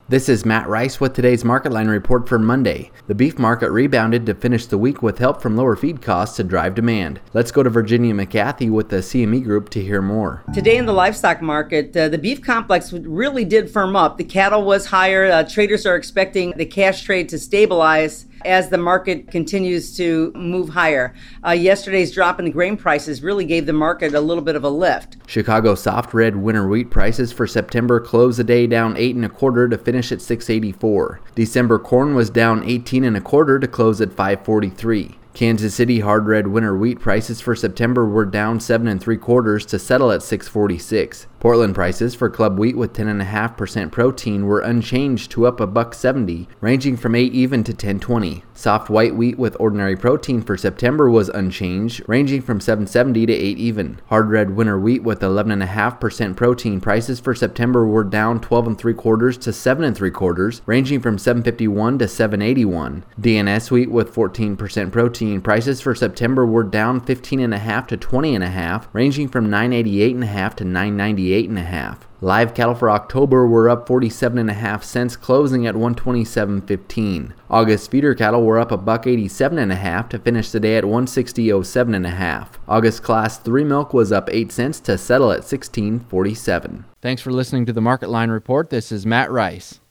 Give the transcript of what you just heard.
This is Matt Rice with today's Market Line report for Monday. The beef market rebounded to finish the week with help from lower feed costs to drive demand. Let's go to Virginia McCarthy with the CME Group to hear more. Today in the livestock market, the beef complex really did firm up. The cattle was higher. Traders are expecting the cash trade to stabilize as the market continues to move higher. Yesterday's drop in the grain prices really gave the market a little bit of a lift. Chicago soft red winter wheat prices for September closed the day down 8 1/4 to finish at $6.84. December corn was down 18 1/4 to close at $5.43. Kansas City hard red winter wheat prices for September were down 7 3/4 to settle at $6.46. Portland prices for club wheat with 10.5% protein were unchanged to up $1.70, ranging from 8 even to 10.20. Soft white wheat with ordinary protein for September was unchanged, ranging from 7.70 to 8 even. Hard red winter wheat with 11.5% protein prices for September were down 12 3/4 to 7 3/4, ranging from 7.51 to 7.81. DNS wheat with 14% protein prices for September were down 15.5 to 20.5, ranging from 9.88.5 to 9.98.5. Live cattle for October were up 47.5 cents, closing at 127.15. August feeder cattle were up $1.87.5 to finish the day at 160.07.5. August class 3 milk was up 8 cents to settle at 16.47. Thanks for listening to the Market Line report. This is Matt Rice.